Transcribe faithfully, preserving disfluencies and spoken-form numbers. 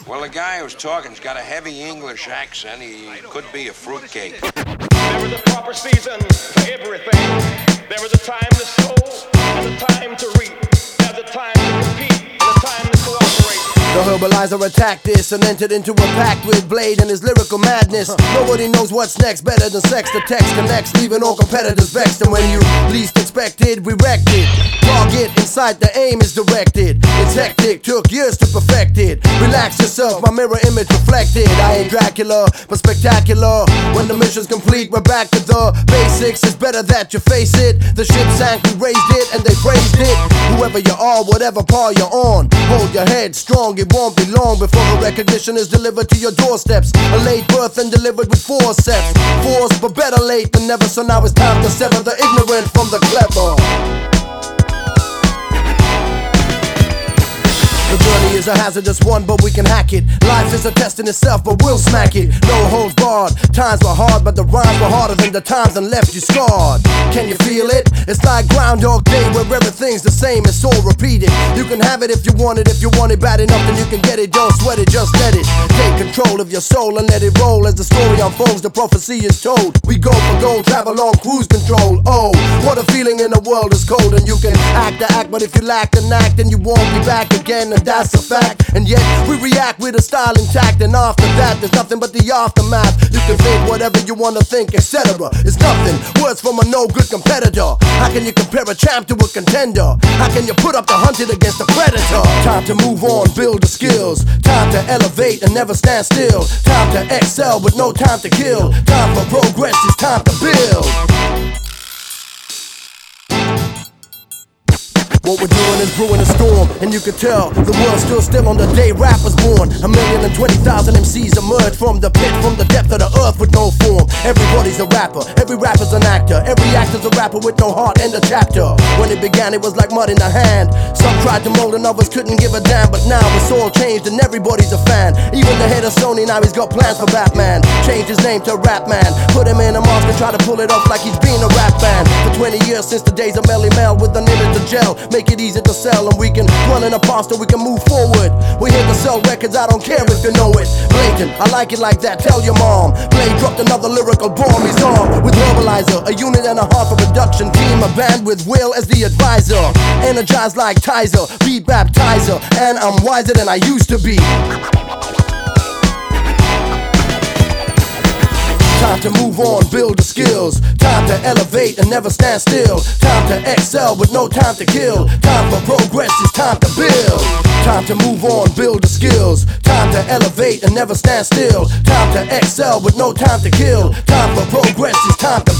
Well, the guy who's talking's got a heavy English accent. He could be a fruitcake. There is a proper season for everything. There is a time to sow and a time to reap. There's a time to compete and a time to cooperate. The herbalizer attacked this and entered into a pact with Blade and his lyrical madness. Nobody knows what's next better than sex. The text connects, leaving all competitors vexed. And when you least expected, we wrecked it. Target in sight, the aim is directed. It's hectic, took years to perfect it. Relax yourself, my mirror image reflected. I ain't Dracula, but spectacular. When the mission's complete, we're back to the basics. It's better that you face it. The ship sank, we raised it, and they praised it. Whoever you are, whatever par you're on, hold your head strong. It won't be long before the recognition is delivered to your doorsteps. A late birth and delivered with forceps. Force, but better late than never. So now it's time to sever the ignorant from the clever. The journey is a hazardous one, but we can hack it. Life is a test in itself, but we'll smack it. No holds barred. Times were hard, but the rhymes were harder than the times and left you scarred. Can you feel it? It's like Groundhog Day, where everything's the same, it's all repeated. You can have it if you want it. If you want it bad enough, then you can get it. Don't sweat it, just let it. Take control of your soul and let it roll. As the story unfolds, the prophecy is told. We go for gold, travel on cruise control. Oh, what a feeling in the world is cold. And you can act the act, but if you lack an act, then you won't be back again. And that's a fact, and yet we react with a style intact. And after that, there's nothing but the aftermath. You can think whatever you wanna think, et cetera. It's nothing, words from a no-good competitor. How can you compare a champ to a contender? How can you put up the hunted against the predator? Time to move on, build the skills. Time to elevate and never stand still. Time to excel, but no time to kill. Time for progress, it's time to build. What we're doing is brewing a storm, and you can tell the world's still still on the day rap was born. A million and twenty thousand M Cs emerged from the pit, from the depth of the earth with no form. Everybody's a rapper, every rapper's an actor. Every actor's a rapper with no heart in the chapter. When it began, it was like mud in the hand. Some tried to mold and others couldn't give a damn. But now it's all changed and everybody's a fan. Even the head of Sony, now he's got plans for Batman. Changed his name to Rap Man. Put him in a mask and try to pull it off like he's been a rap band. For twenty years since the days of Melly Mel with an image to gel. Make it easy to sell and we can run in a pasta, we can move forward. We're here to sell records, I don't care if you know it. Blatant, I like it like that, tell your mom. Blade dropped another lyrical bomb, he's on with Herbalizer, a unit and a half of production team. A band with Will as the advisor. Energized like Tizer, beat baptizer. And I'm wiser than I used to be. Time to move on, build the skills. Time to elevate and never stand still. Time to excel with no time to kill. Time for progress, it's time to build. Time to move on, build the skills. Time to elevate and never stand still. Time to excel with no time to kill. Time for progress, it's time to